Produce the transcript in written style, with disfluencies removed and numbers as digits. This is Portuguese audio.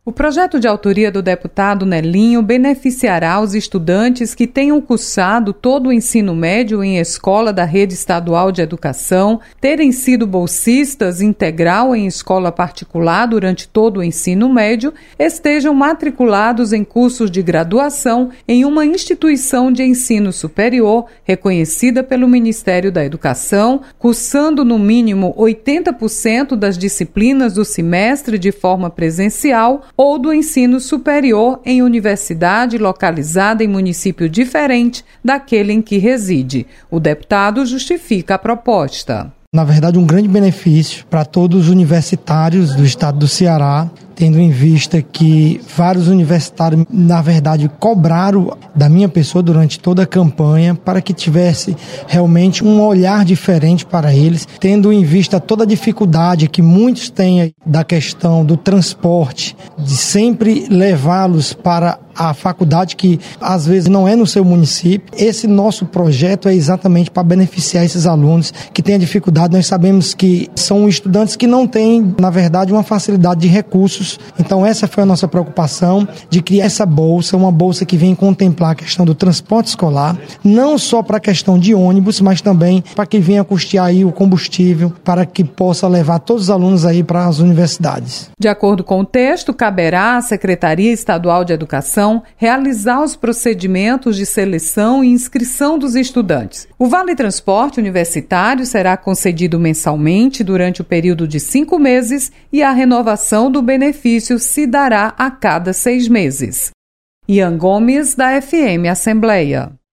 O projeto de autoria do deputado Nelinho beneficiará os estudantes que tenham cursado todo o ensino médio em escola da rede estadual de educação, terem sido bolsistas integral em escola particular durante todo o ensino médio, estejam matriculados em cursos de graduação em uma instituição de ensino superior reconhecida pelo Ministério da Educação, cursando no mínimo 80% das disciplinas do semestre de forma presencial ou do ensino superior em universidade localizada em município diferente daquele em que reside. O deputado justifica a proposta. Na verdade, um grande benefício para todos os universitários do estado do Ceará, tendo em vista que vários universitários, na verdade, cobraram da minha pessoa durante toda a campanha para que tivesse realmente um olhar diferente para eles, tendo em vista toda a dificuldade que muitos têm da questão do transporte, de sempre levá-los para a faculdade que às vezes não é no seu município. Esse nosso projeto é exatamente para beneficiar esses alunos que têm a dificuldade. Nós sabemos que são estudantes que não têm, na verdade, uma facilidade de recursos. Então essa foi a nossa preocupação de criar essa bolsa, uma bolsa que vem contemplar a questão do transporte escolar, não só para a questão de ônibus, mas também para que venha custear aí o combustível, para que possa levar todos os alunos aí para as universidades. De acordo com o texto, caberá à Secretaria Estadual de Educação realizar os procedimentos de seleção e inscrição dos estudantes. O Vale Transporte Universitário será concedido mensalmente durante o período de 5 meses e a renovação do benefício se dará a cada 6 meses. Ian Gomes, da FM Assembleia.